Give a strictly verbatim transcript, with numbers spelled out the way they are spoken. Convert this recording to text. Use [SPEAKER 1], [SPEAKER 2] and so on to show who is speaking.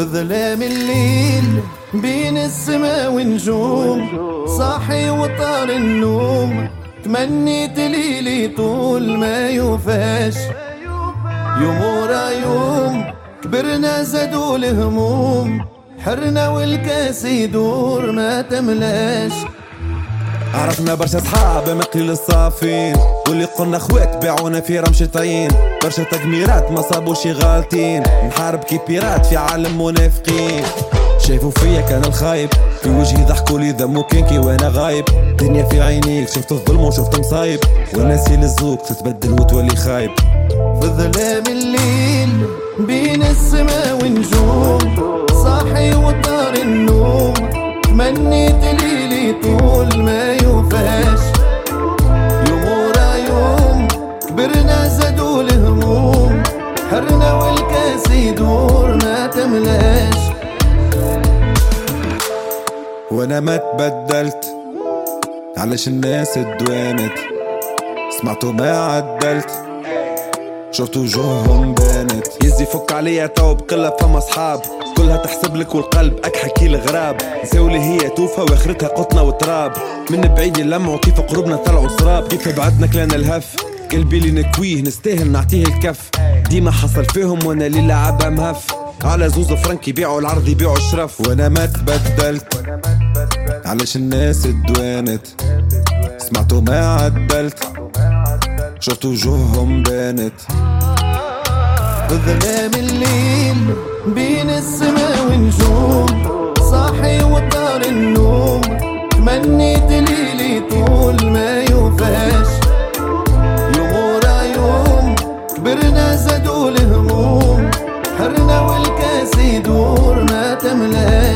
[SPEAKER 1] بظلام الليل بين السما ونجوم صاحي وطار النوم تمنيت ليلي طول ما يوفاش يوم ورا يوم كبرنا زادوا الهموم حرنا والكاس يدور ما تملاش.
[SPEAKER 2] عرفنا برشا صحاب ما قليل الصافين واللي قلنا خوات باعونا في رمشة عين. برشا تقميرات ما صابوش غالطين نحارب كي بيرات في عالم منافقين. شايفوا فيا كان الخايب في وجهي ضحكوا لي ذموا كي وانا غايب. دنيا في عينيك شفت الظلم وشفت مصايب والناس يلزوك تتبدل وتولي خايب.
[SPEAKER 1] في ظلام الليل بين السما ونجوم صاحي وطار النوم تمنيت ليلي طول ما يوفاش يوم ورا يوم كبرنا زادوا الهموم حرنا والكاس يدور ما تملاش.
[SPEAKER 2] وانا ما تبدلت علاش الناس ادوانت سمعتوا ما عدلت شفتوا وجوههم بانت. يزي فك عليا تو بقلة فما صحاب كلها تحسب لك والقلب اكحكي الغراب. نساولي هي توفى واخرتها قطنا وتراب من بعيد يلمعوا كيف قربنا طلعوا سراب. كيف بعدنا كلانا الهف قلبي اللي نكويه نستاهل نعطيه الكف. ديما حصل فيهم وانا اللي لعبها مهف على زوز فرنك يبيعوا العرض يبيعوا الشرف. وانا ما تبدلت علاش الناس ادوانت سمعتوا ما عدلت شفتوا وجوههم بانت.
[SPEAKER 1] بظلام الليل بين السما ونجوم صاحي وطار النوم تمنيت ليلي طول ما يوفاش يوم ورا يوم كبرنا زادوا الهموم حرنا والكاس يدور ما تملاش.